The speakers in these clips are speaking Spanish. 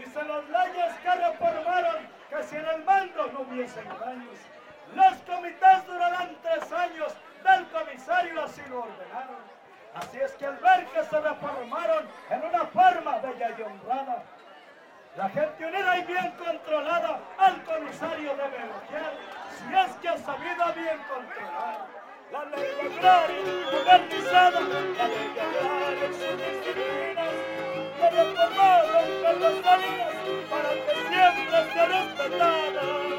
Dicen las leyes que reformaron que si en el mando no hubiese engaños, los comités durarán 3 años, del comisario así lo ordenaron. Así es que al ver que se reformaron en una forma bella y honrada, la gente unida y bien controlada al comisario debe elogiar, si es que ha sabido bien controlar la ley agraria modernizada, la ley agraria en sus disciplinas, que reformó don Carlos Salinas para que siempre sea respetada.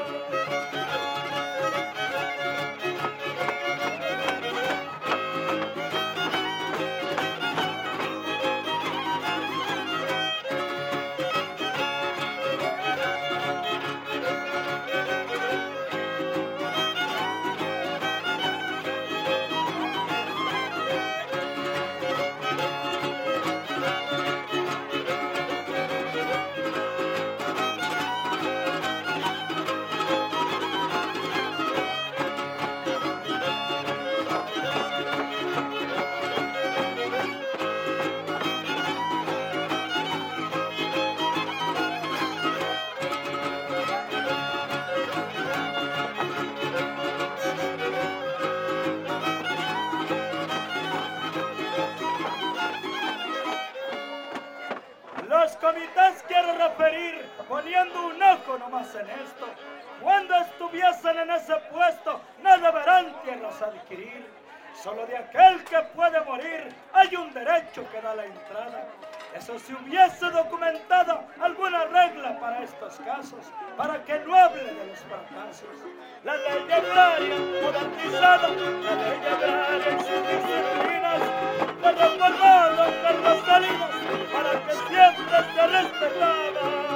Los comités quiero referir, poniendo un ojo nomás en esto. Cuando estuviesen en ese puesto, no deberán tierras adquirir. Solo de aquel que puede morir hay un derecho que da la entrada. Eso si hubiese documentado alguna regla para estos casos, para que no hable de los fracasos. La ley agraria modernizada, la ley agraria en sus disciplinas, la reformó don Carlos Salinas para que siempre sea respetada.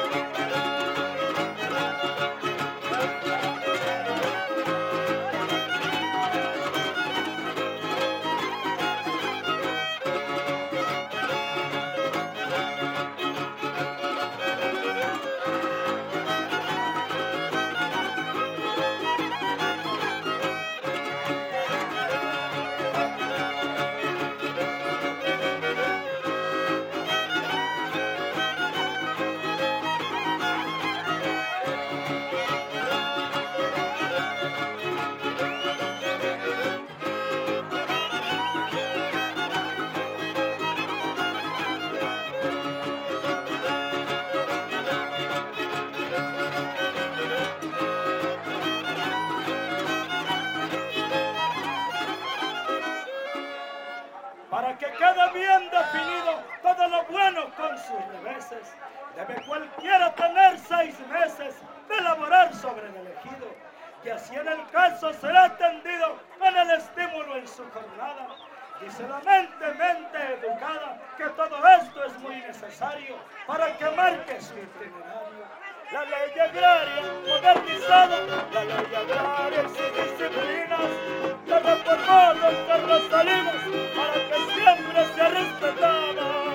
Para que quede bien definido todo lo bueno con sus reveses, debe cualquiera tener 6 meses de elaborar sobre el elegido, y así en el caso será atendido con el estímulo en su jornada. Dice la mente educada que todo esto es muy necesario para que marque su itinerario. La ley agraria modernizada, la ley agraria en sus disciplinas, la reformó don Carlos Salinas para que siempre sea respetada.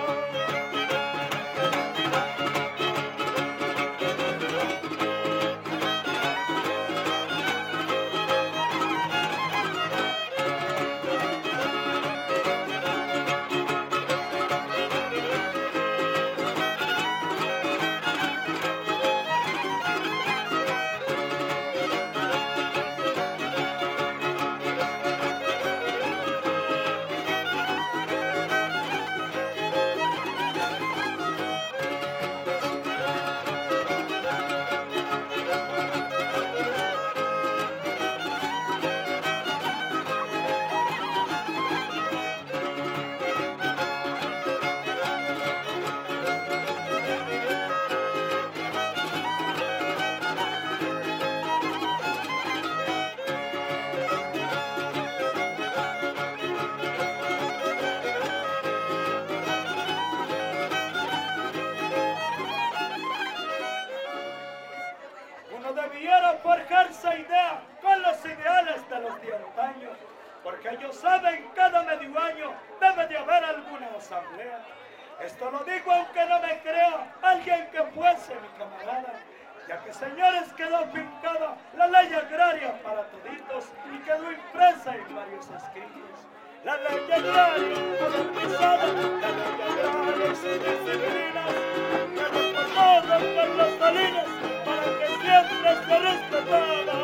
Debiera forjarse idea con los ideales de los de antaño, porque ellos saben cada medio año debe de haber alguna asamblea. Esto lo digo aunque no me crea alguien que fuese mi camarada, ya que señores quedó fincada la ley agraria para toditos y quedó impresa en varios escritos. La ley agraria modernizada, la ley agraria y sus disciplinas, que reformó Salinas, para que siempre sea respetada.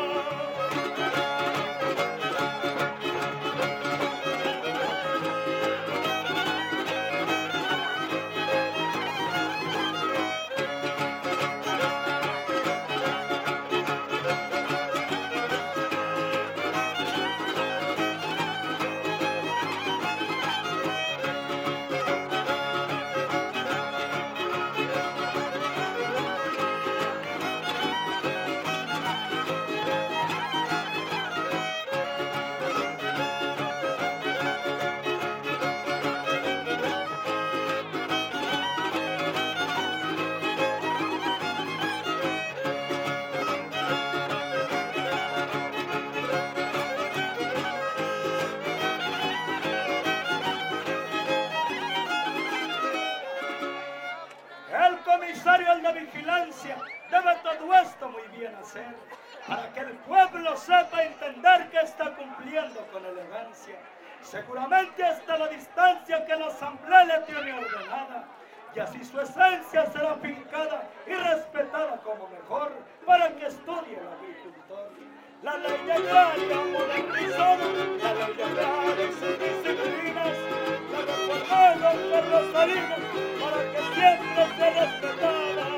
El comisario de vigilancia debe todo esto muy bien hacer, para que el pueblo sepa entender que está cumpliendo con elegancia, seguramente hasta la distancia que la asamblea le tiene ordenada, y así su esencia será fincada y respetada como mejor, para que estudie el agricultor. La ley agraria modernizada, la ley agraria y sus disciplinas, la reformó don Carlos Salinas, para que siempre sea respetada.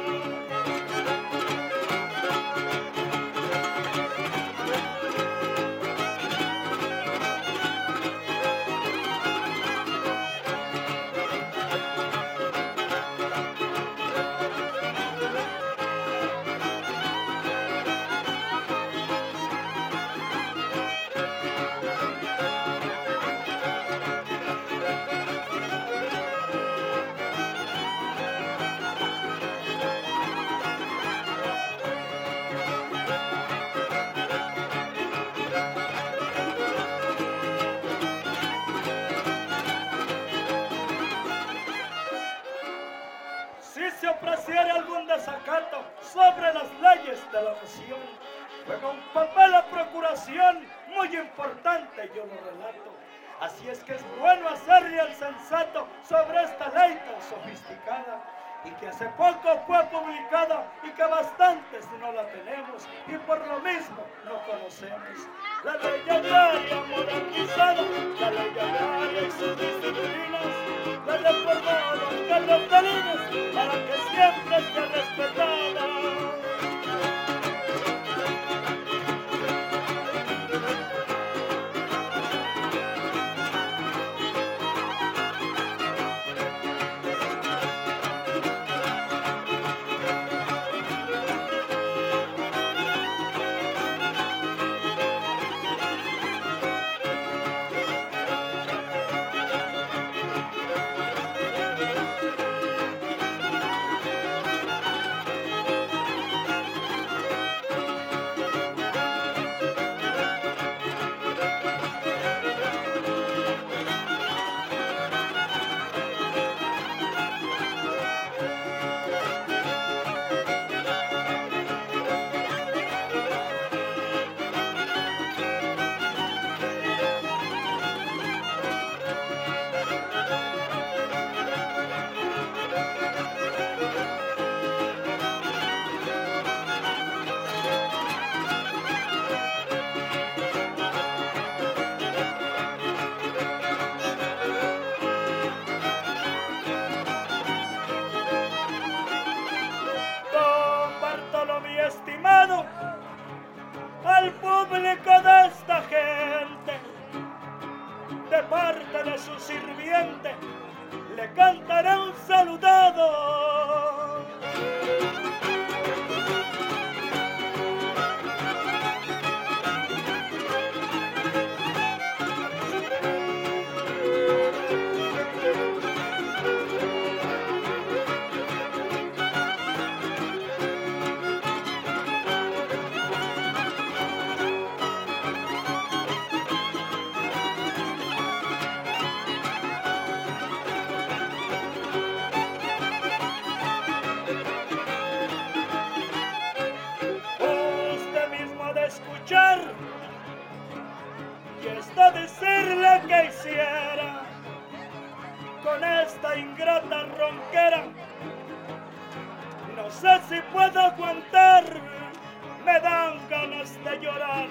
Si se ofreciera algún desacato sobre las leyes de la nación, juega un papel la procuración muy importante, yo lo relato. Así es que es bueno hacerle al sensato sobre esta ley tan sofisticada, y que hace poco fue publicada y que bastantes no la tenemos y por lo mismo no conocemos. La ley agraria modernizada, la ley agraria y sus disciplinas, la reformó don Carlos Salinas, para que siempre esté respetada. Estimado, al público de esta gente, de parte de su sirviente, le cantaré un saludado. no sé si puedo aguantar, me dan ganas de llorar.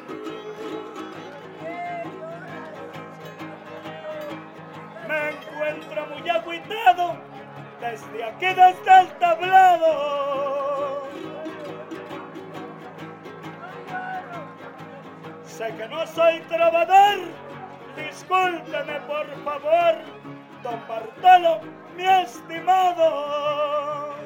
Me encuentro muy agüitado desde aquí, desde el tablado. Sé que no soy trovador, discúlpeme por favor, don Bartolo, mi estimado.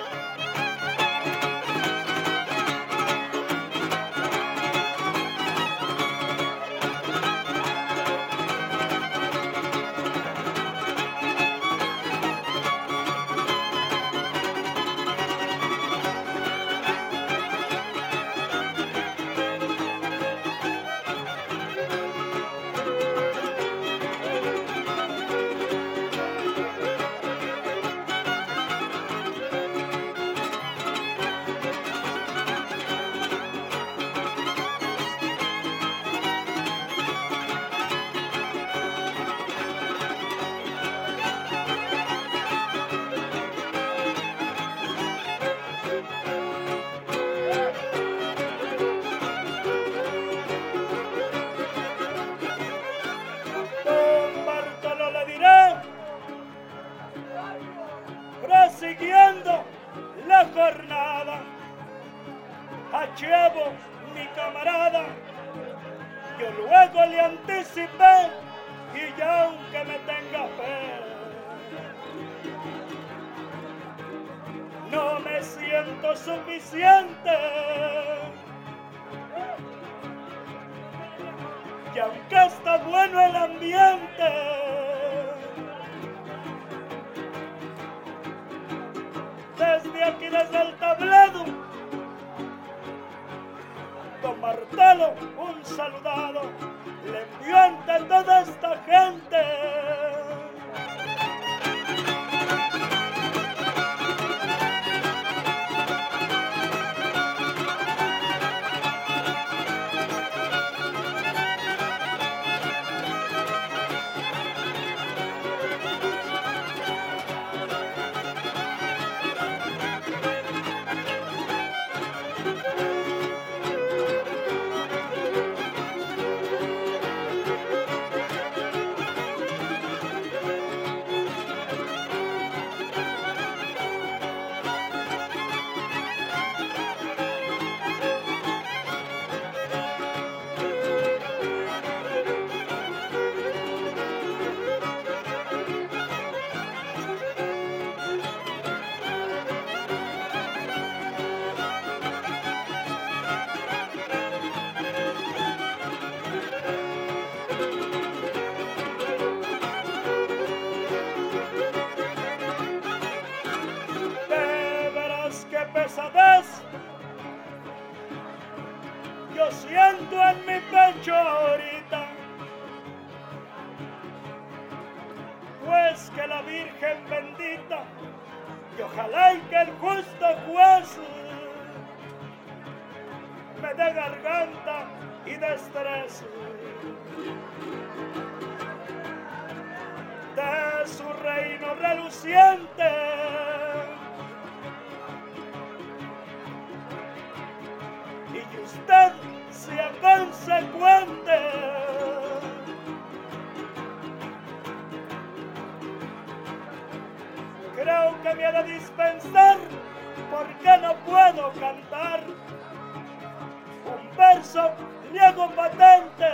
Prosiguiendo la jornada, Achievo, mi camarada, yo luego le anticipé y ya aunque me tenga fe, no me siento suficiente. Y aunque está bueno el ambiente, desde aquí, desde el tablado, don Bartolo, un saludado le envió ante toda esta gente. Pesadez yo siento en mi pecho ahorita, pues que la Virgen bendita y ojalá y que el justo juez me dé garganta y destreza de su reino reluciente. Y usted sea consecuente. Creo que me ha de dispensar porque no puedo cantar un verso griego patente.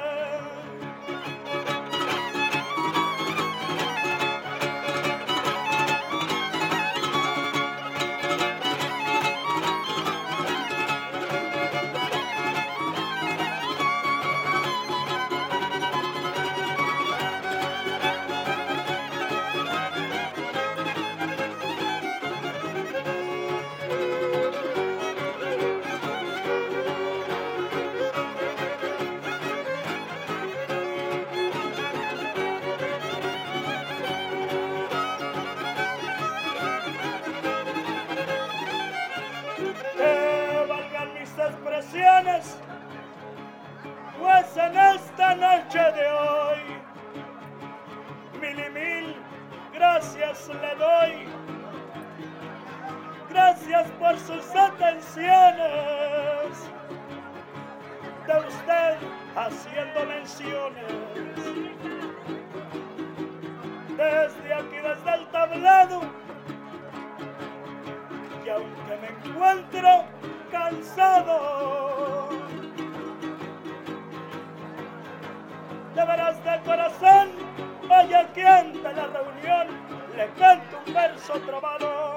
Pues en esta noche de hoy, mil y mil gracias le doy. Gracias por sus atenciones. De usted haciendo menciones. Desde aquí, desde el tablado. Y aunque me encuentro cansado, de veras de corazón, hoy aquí ante la reunión le canto un verso trovado.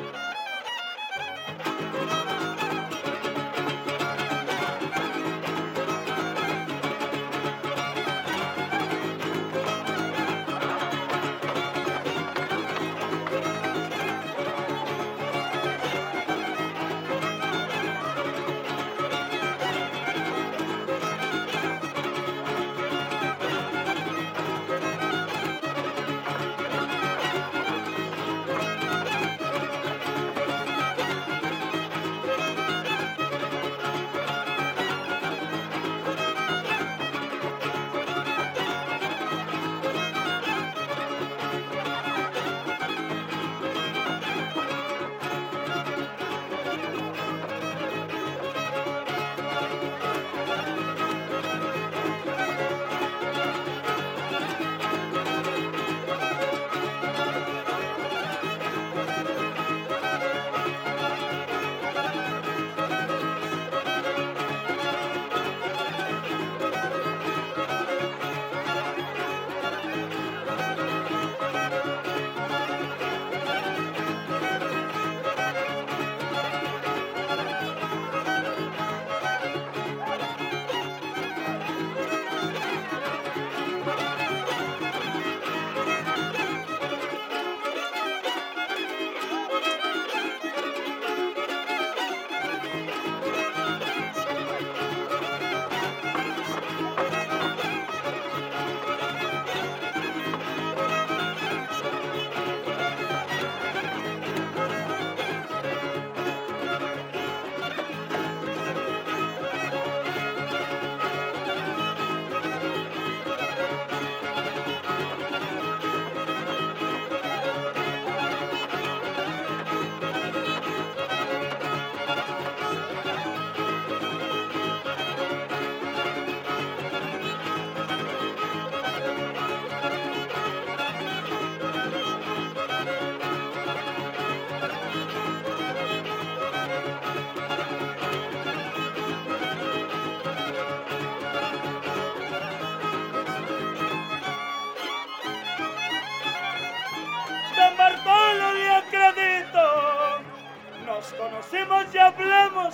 Nos conocimos y hablamos,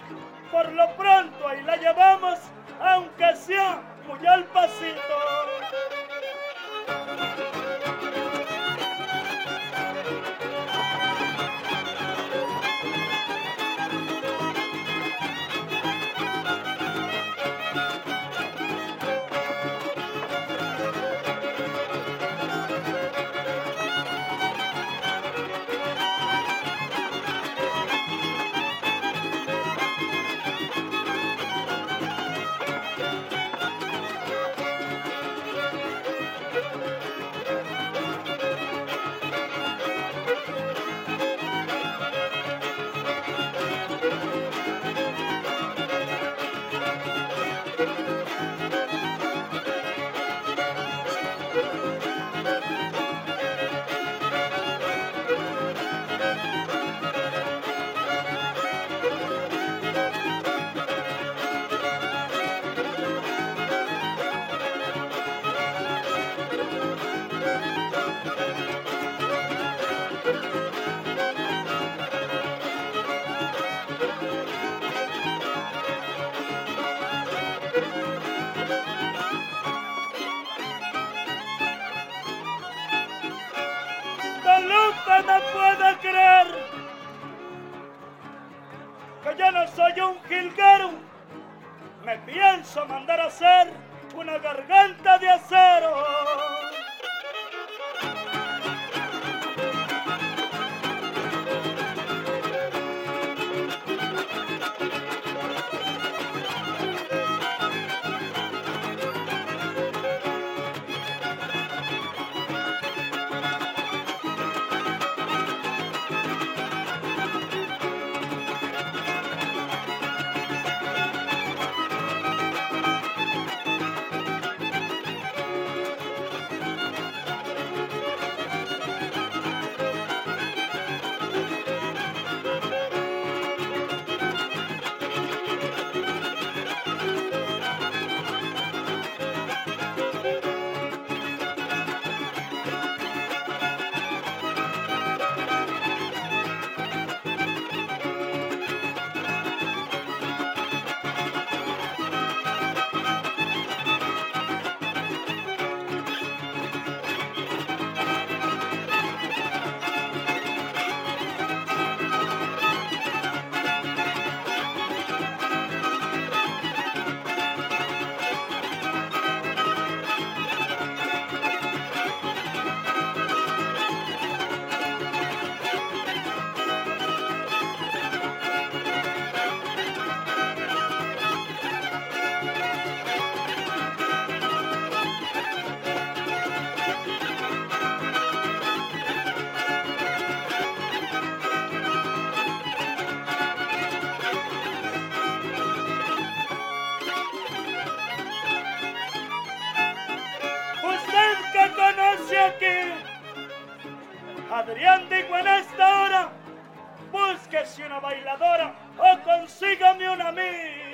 por lo pronto ahí la llevamos, aunque sea muy al pasito. No puedo creer que yo no soy un jilguero. Me pienso mandar a hacer una garganta de acero. Adrián, digo en esta hora, búsquese una bailadora o consígame una amiga.